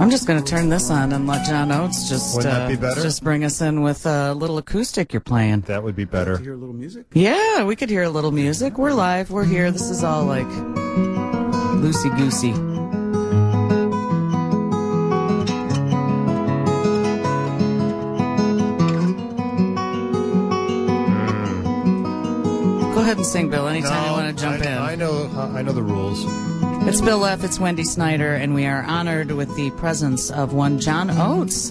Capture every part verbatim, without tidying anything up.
I'm just going to turn this on and let John Oates just Wouldn't that uh, be better? just bring us in with a little acoustic you're playing. That would be better. Hear a little music? Yeah, we could hear a little music. We're live. We're here. This is all like loosey-goosey. Go ahead and sing, Bill, anytime No, you want to jump I, in. I know, I know the rules. It's Bill Leff, it's Wendy Snyder, and we are honored with the presence of one John Oates.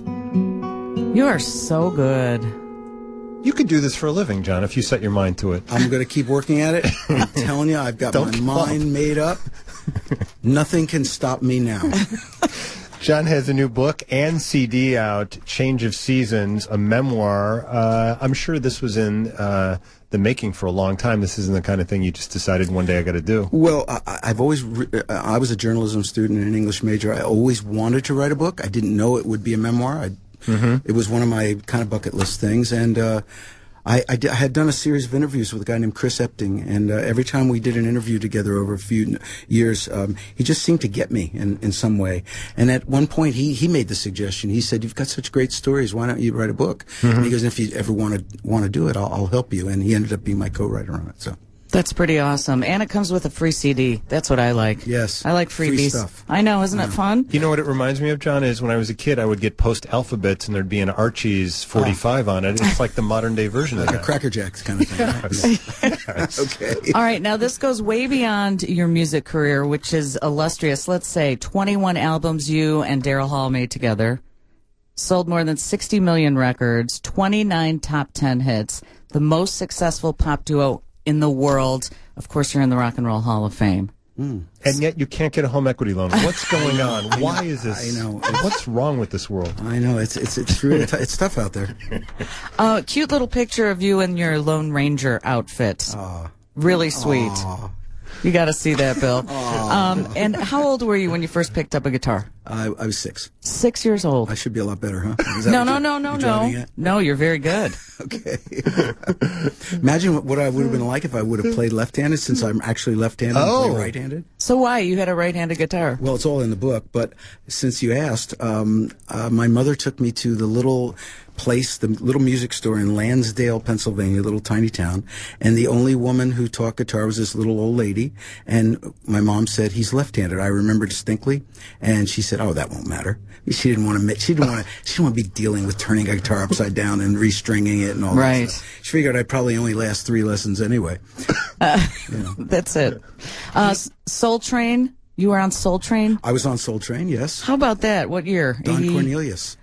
You are so good. You could do this for a living, John, if you set your mind to it. I'm going to keep working at it. I'm telling you, I've got Don't my give mind up. made up. Nothing can stop me now. John has a new book and C D out, Change of Seasons, a memoir. Uh, I'm sure this was in uh, the making for a long time. This isn't the kind of thing you just decided one day I got to do. Well, I, I've always, re- I was a journalism student and an English major. I always wanted to write a book. I didn't know it would be a memoir. I, mm-hmm. It was one of my kind of bucket list things. And uh, I, I, did, I had done a series of interviews with a guy named Chris Epting. And uh, every time we did an interview together over a few years, um, he just seemed to get me in, in some way. And at one point, he, he made the suggestion. He said, "You've got such great stories. Why don't you write a book?" Mm-hmm. And he goes, "If you ever want to want to do it, I'll, I'll help you." And he ended up being my co-writer on it. So. That's pretty awesome. And it comes with a free C D. That's what I like. Yes. I like freebies. Free stuff. I know, isn't I it know. fun? You know what it reminds me of, John, is when I was a kid, I would get post alphabets and there'd be an Archie's forty-five on it. It's like the modern day version of Like that. a Cracker Jacks kind of thing. Right? Yes. Okay. All right, now this goes way beyond your music career, which is illustrious. Let's say twenty-one albums you and Daryl Hall made together, sold more than sixty million records, twenty-nine top ten hits, the most successful pop duo in the world. Of course, you're in the Rock and Roll Hall of Fame. Mm. And yet you can't get a home equity loan. What's going on? Why is this? I know. What's wrong with this world? I know. It's it's it's really t- it's tough out there. Uh, cute little picture of you in your Lone Ranger outfit. Aw. Really sweet. Aw. You got to see that, Bill. Um, and how old were you when you first picked up a guitar? I, I was six. Six years old. I should be a lot better, huh? Is that No, what no, you're- no, no, you're no. driving at? No, you're very good. Okay. Imagine what, what I would have been like if I would have played left-handed, since I'm actually left-handed Oh. and play right-handed. So why? You had a right-handed guitar. Well, it's all in the book, but since you asked, um, uh, my mother took me to the little place, the little music store in Lansdale, Pennsylvania, a little tiny town, and the only woman who taught guitar was this little old lady, and my mom said, "He's left-handed." I remember distinctly, and she said, "Oh, that won't matter." She didn't want to. She didn't want to. She didn't want to be dealing with turning a guitar upside down and restringing it and all Right. that stuff. She figured I'd probably only last three lessons anyway. Uh, You know. That's it. Uh, S- Soul Train. You were on Soul Train. I was on Soul Train, yes. How about that? What year? Don eighty Cornelius.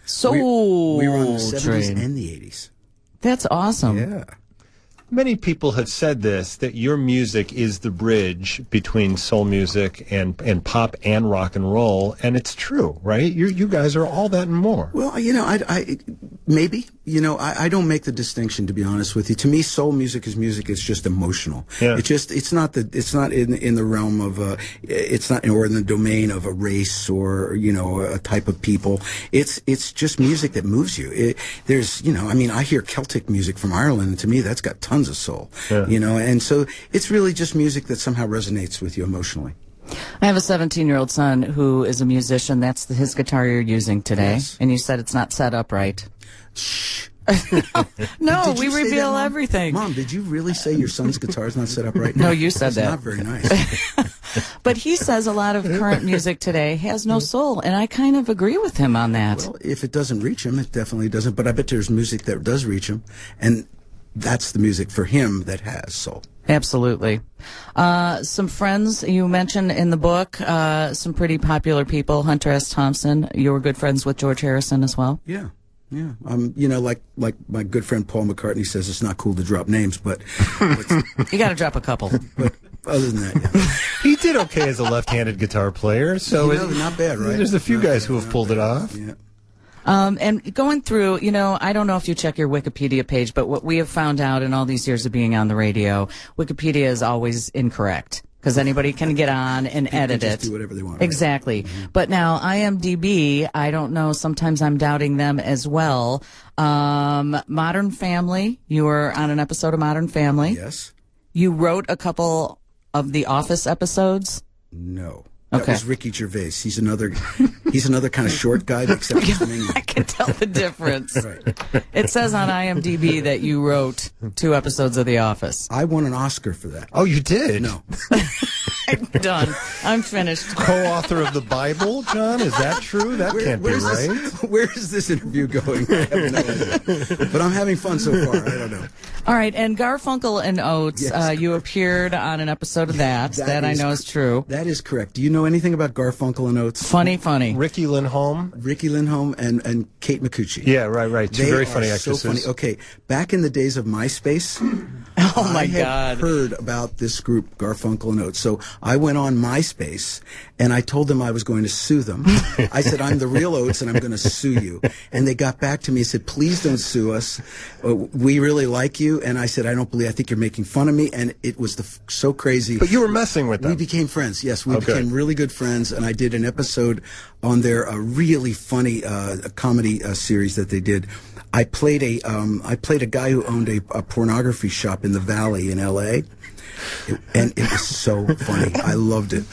Soul We, we were on the seventies Train. and the eighties. That's awesome. Yeah. Many people have said this, that your music is the bridge between soul music and, and pop and rock and roll, and it's true, right? You you guys are all that and more. Well, you know, I, I maybe, you know, I, I don't make the distinction, to be honest with you. To me, soul music is music. It's just emotional. Yeah. It's just, it's not the, it's not in in the realm of, uh, it's not, or in the domain of a race or, you know, a type of people. It's, it's just music that moves you. It, there's, you know, I mean, I hear Celtic music from Ireland, and to me, that's got tons of soul. Yeah. You know, and so it's really just music that somehow resonates with you emotionally. I have a seventeen-year-old son who is a musician. That's the, his guitar you're using today. Yes. And you said it's not set up right. Shh. No, Did we you say reveal that, Mom? everything. Mom, did you really say your son's guitar is not set up right? No, you said That's that. not very nice. But he says a lot of current music today has no soul, and I kind of agree with him on that. Well, if it doesn't reach him, it definitely doesn't. But I bet there's music that does reach him, and that's the music for him that has soul. Absolutely. Uh, some friends you mentioned in the book, uh, some pretty popular people. Hunter S. Thompson, you were good friends with George Harrison as well. Yeah. Yeah, um, you know, like like my good friend Paul McCartney says, it's not cool to drop names, but You got to drop a couple. but other than that, yeah. He did okay as a left-handed guitar player, so You know, it- not bad, right? There's a few Not guys bad, who have not pulled it bad. off. Yeah. Um, and going through, you know, I don't know if you check your Wikipedia page, but what we have found out in all these years of being on the radio, Wikipedia is always incorrect because anybody can get on and People edit just it. do whatever they want. right? Exactly. But now IMDb, I don't know, sometimes I'm doubting them as well. Um, Modern Family, you were on an episode of Modern Family. Yes. You wrote a couple of The Office episodes. No. That Okay. was Ricky Gervais. He's another He's another kind of short guy, except he's from England. I can tell the difference. Right. It says on I M D B that you wrote two episodes of The Office. I won an Oscar for that. Oh, you did? No. I'm done. I'm finished. Co-author of the Bible, John? Is that true? That Where- can't be where's right. This, where is this interview going? I have no idea. But I'm having fun so far. I don't know. All right, and Garfunkel and Oates, Yes. uh, you appeared on an episode of that. That, That I is- know is true. That is correct. Do you know anything about Garfunkel and Oates? Funny, funny. Ricky Lindholm? Ricky Lindholm and, and Kate Micucci. Yeah, right, right. Two They very are funny so actresses. funny. Okay, back in the days of MySpace, Oh, my I had God. heard about this group, Garfunkel and Oates. So I went on MySpace and I told them I was going to sue them. I said, I'm the real Oates and I'm going to sue you. And they got back to me and said, please don't sue us. Uh, we really like you. And I said, I don't believe, I think you're making fun of me. And it was the, f- so crazy. But you were messing with them. We became friends. Yes, we Oh, good. became really good friends, and I did an episode on their uh, really funny uh, comedy uh, series that they did. I played a um, I played a guy who owned a, a pornography shop in the Valley in L A, It- and it was so funny. I loved it.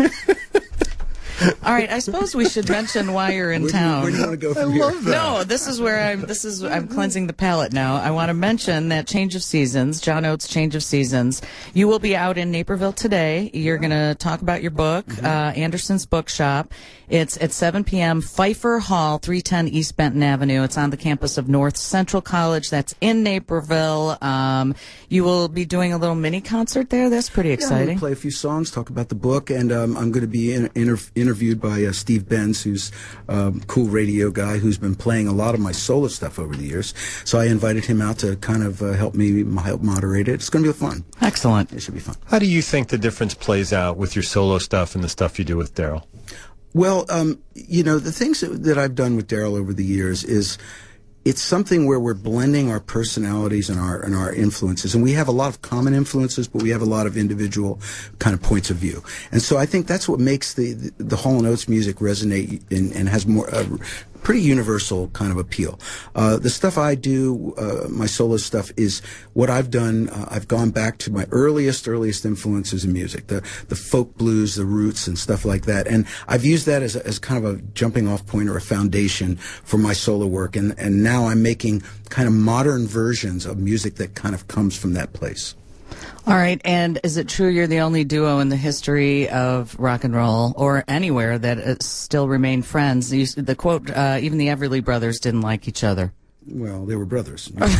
All right, I suppose we should mention why you're in Where do you, town. where do you want to go from I here? love that. No, this is where I'm. This is I'm cleansing the palate now. I want to mention that Change of Seasons, John Oates' Change of Seasons. You will be out in Naperville today. You're going to talk about your book, uh, Anderson's Bookshop. It's at seven p.m. Pfeiffer Hall, three ten East Benton Avenue. It's on the campus of North Central College. That's in Naperville. Um, you will be doing a little mini concert there. That's pretty Yeah, I'm exciting. going to play a few songs, talk about the book, and um, I'm going to be in, inter- interviewed by uh, Steve Benz, who's a um, cool radio guy who's been playing a lot of my solo stuff over the years. So I invited him out to kind of uh, help me help moderate it. It's going to be fun. Excellent. It should be fun. How do you think the difference plays out with your solo stuff and the stuff you do with Daryl? Well, um, you know, the things that, that I've done with Daryl over the years is it's something where we're blending our personalities and our and our influences, and we have a lot of common influences, but we have a lot of individual kind of points of view. And so I think that's what makes the the, the Hall and Oates music resonate and, and has more uh, pretty universal kind of appeal. Uh, the stuff I do, uh, my solo stuff, is what I've done. Uh, I've gone back to my earliest, earliest influences in music, the the folk blues, the roots, and stuff like that. And I've used that as a, as kind of a jumping off point or a foundation for my solo work. And and now I'm making kind of modern versions of music that kind of comes from that place. All right, and is it true you're the only duo in the history of rock and roll or anywhere that uh, still remain friends? You, the quote, uh, even the Everly Brothers didn't like each other. Well, they were brothers. um,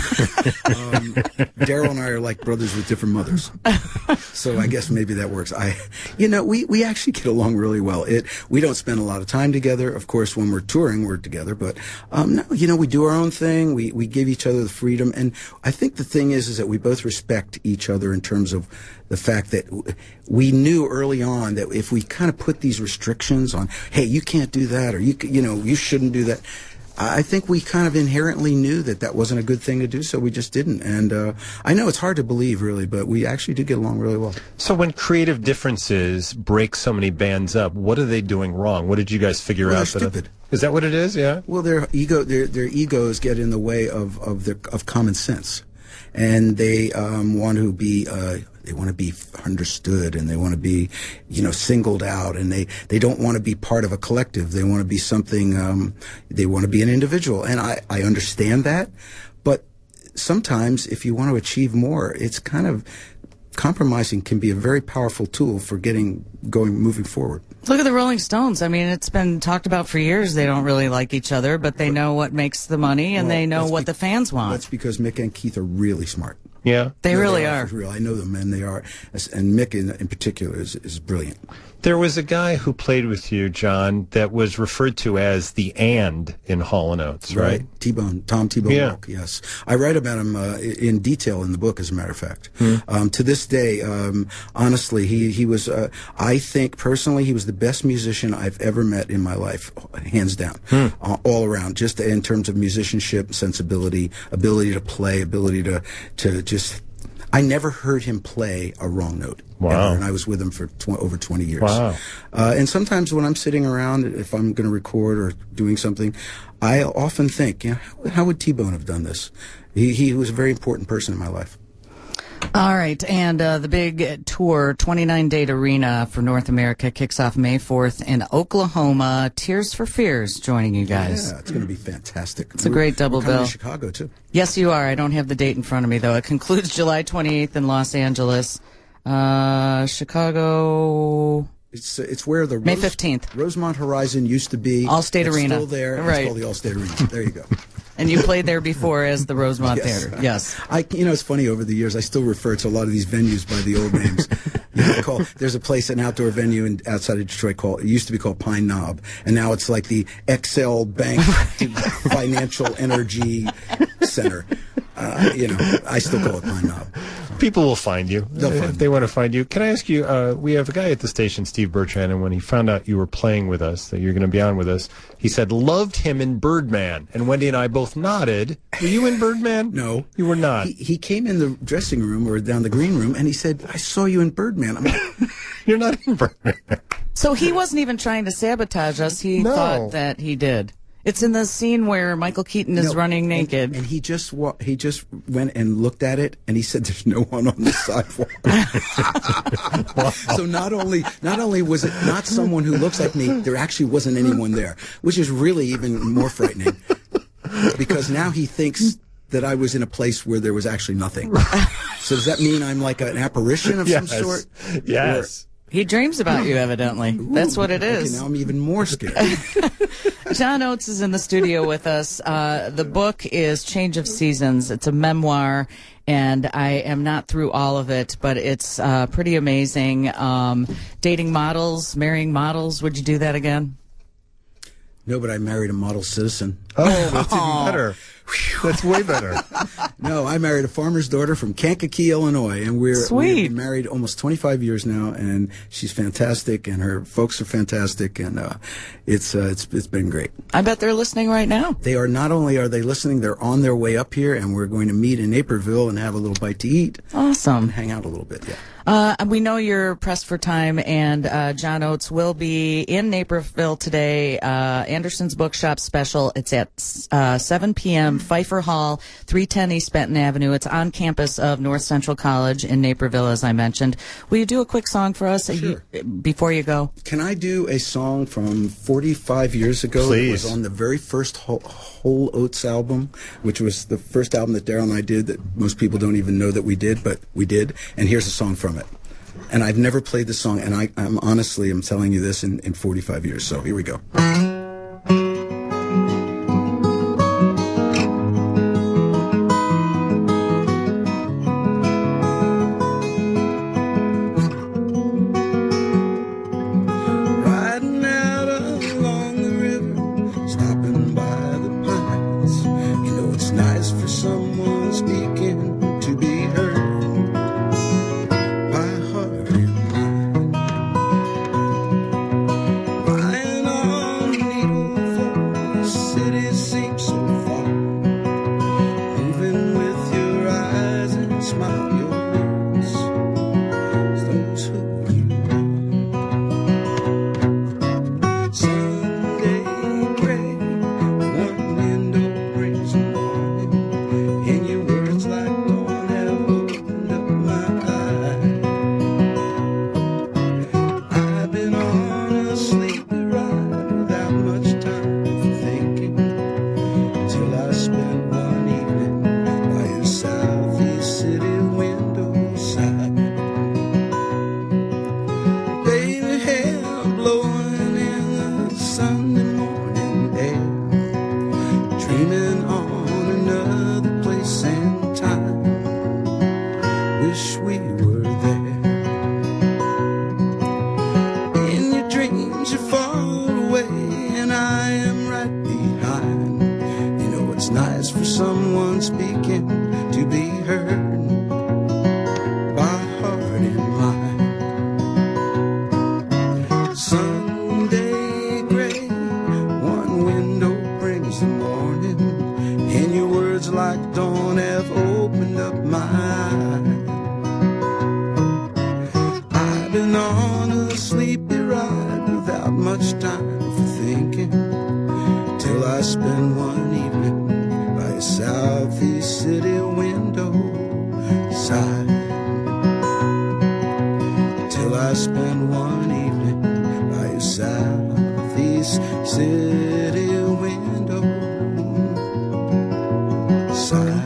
Daryl and I are like brothers with different mothers, so I guess maybe that works. I, you know, we, we actually get along really well. It we don't spend a lot of time together. Of course, when we're touring, we're together. But um, no, you know, we do our own thing. We we give each other the freedom, and I think the thing is, is that we both respect each other in terms of the fact that we knew early on that if we kind of put these restrictions on, hey, you can't do that, or you c- you know, you shouldn't do that. I think we kind of inherently knew that that wasn't a good thing to do, so we just didn't. And uh, I know it's hard to believe, really, but we actually do get along really well. So when creative differences break so many bands up, what are they doing wrong? What did you guys figure Well, out? they're that- stupid. Is that what it is? Yeah. Well, their ego, their their egos get in the way of of their of common sense, and they um, want to be. Uh, They want to be understood, and they want to be, you know, singled out, and they, they don't want to be part of a collective. They want to be something, um, they want to be an individual. And I, I understand that, but sometimes if you want to achieve more, it's kind of, compromising can be a very powerful tool for getting, going, moving forward. Look at the Rolling Stones. I mean, it's been talked about for years. They don't really like each other, but they know what makes the money, and Well, they know that's what be- the fans want. That's because Mick and Keith are really smart. Yeah. They No, really they are. for real. I know them, and they are. And Mick, in, in particular, is, is brilliant. There was a guy who played with you, John, that was referred to as the and in Hall and Oates, right? T-Bone, Tom T-Bone Yeah. Walk, yes. I write about him uh, in detail in the book, as a matter of fact. Um, to this day, um, honestly, he, he was, uh, I think, personally, he was the best musician I've ever met in my life, hands down, uh, all around, just in terms of musicianship, sensibility, ability to play, ability to, to just... I never heard him play a wrong note. Wow. Ever, and I was with him for tw- over twenty years. Wow. Uh, and sometimes when I'm sitting around, if I'm going to record or doing something, I often think, you know, how, how would T-Bone have done this? He, he was a very important person in my life. All right, and uh, the big tour, twenty-nine Date Arena for North America, kicks off May fourth in Oklahoma. Tears for Fears joining you guys. Yeah, it's going to be fantastic. It's a great double we're coming bill. to Chicago, too. Yes, you are. I don't have the date in front of me, though. It concludes July twenty-eighth in Los Angeles. Uh, Chicago... It's it's where the May Rose, fifteenth. Rosemont Horizon used to be. Allstate it's Arena. Still there. Right. It's called the Allstate Arena. There you go. And you played there before as the Rosemont Yes. Theater. Yes. I, you know, it's funny. Over the years, I still refer to a lot of these venues by the old names. You know, call, there's a place, an outdoor venue in, outside of Detroit called. It used to be called Pine Knob, and now it's like the X L Bank Financial Energy Center. Uh, you know, I still call it Pine Knob. People will find you They'll find if they want to find you. Can I ask you? Uh, we have a guy at the station, Steve Bertrand, and when he found out you were playing with us, that you're going to be on with us, he said loved him in Birdman. And Wendy and I both nodded. Were you in Birdman? No, you were not. He, he came in the dressing room or down the green room, and he said, "I saw you in Birdman." I'm like, "You're not in Birdman." So he wasn't even trying to sabotage us. He No. thought that he did. It's in the scene where Michael Keaton is No, running and- naked. and he just wa- he just went and looked at it, and he said, "There's no one on the sidewalk." So not only not only was it not someone who looks like me, there actually wasn't anyone there, which is really even more frightening, because now he thinks that I was in a place where there was actually nothing. So does that mean I'm like an apparition of Yes. some sort? Yes. He dreams about you, evidently. That's what it Okay, is. now I'm even more scared. John Oates is in the studio with us. Uh, the book is Change of Seasons. It's a memoir, and I am not through all of it, but it's uh, pretty amazing. Um, dating models, marrying models. Would you do that again? No, but I married a model citizen. Oh, that's even better. That's way better. No, I married a farmer's daughter from Kankakee, Illinois, and we're Sweet. we've been married almost twenty-five years now, and she's fantastic, and her folks are fantastic, and uh, it's uh, it's it's been great. I bet they're listening right now. They are not only are they listening, they're on their way up here, and we're going to meet in Naperville and have a little bite to eat, Awesome. hang out a little bit. Yeah. Uh, we know you're pressed for time, and uh, John Oates will be in Naperville today. Uh, Anderson's Bookshop special. It's at uh, seven p.m. Pfeiffer Hall, three ten East Benton Avenue. It's on campus of North Central College in Naperville, as I mentioned. Will you do a quick song for us Sure. you, before you go? Can I do a song from forty-five years ago? Please. It was on the very first Whole, Whole Oats album, which was the first album that Daryl and I did that most people don't even know that we did, but we did. And here's a song from it. And I've never played the song, and I, I'm honestly, I'm telling you this in, in forty-five years. So here we go. Riding out along the river, stopping by the pines. You know it's nice for someone speaking to be heard by heart and mind. Lying on the needle for the city seems so far. Moving with your eyes and smile your lips. Those who you are. Sunday gray, one window brings the morning, and your words like dawn have opened up my eyes. I've been on a sleepy ride without much time for thinking, till I spent one evening by your southeast city window side. Baby hair blowing in the Sunday morning air, dreaming on another place and time. Wish we were there. In your dreams you're far away, and I am right behind. You know it's nice for someone speaking to be heard by heart and mind. Sunday gray, one window brings the morning, and your words like dawn have opened up my eyes. I've been on a sleepy ride without much time for thinking, till I spend one evening by a southeast city window side. East City window side.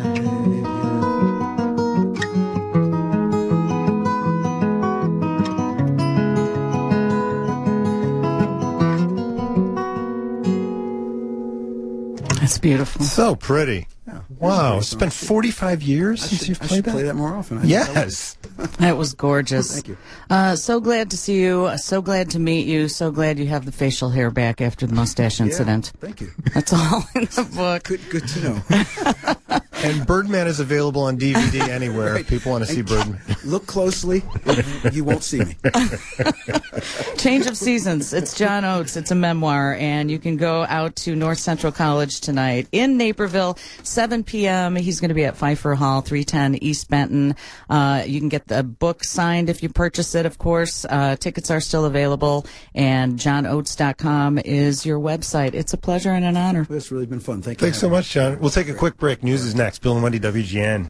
That's beautiful. So pretty. Yeah. Wow. It's been forty-five years I since should, you've I played should that? play that more often. I Yes. That was gorgeous. Thank you. Uh, so glad to see you. So glad to meet you. So glad you have the facial hair back after the mustache incident. Yeah, thank you. That's all in the book. Good, good to know. And Birdman is available on D V D anywhere Right. if people want to see And Birdman. Look closely. You won't see me. Change of Seasons. It's John Oates. It's a memoir, and you can go out to North Central College tonight in Naperville, seven p.m. He's going to be at Pfeiffer Hall, three ten East Benton. Uh, you can get the book signed if you purchase it, of course. Uh, tickets are still available, and john oates dot com is your website. It's a pleasure and an honor. It's really been fun. Thank you. Thanks so much, John. We'll take a quick break. News is next. Bill and Wendy, W G N.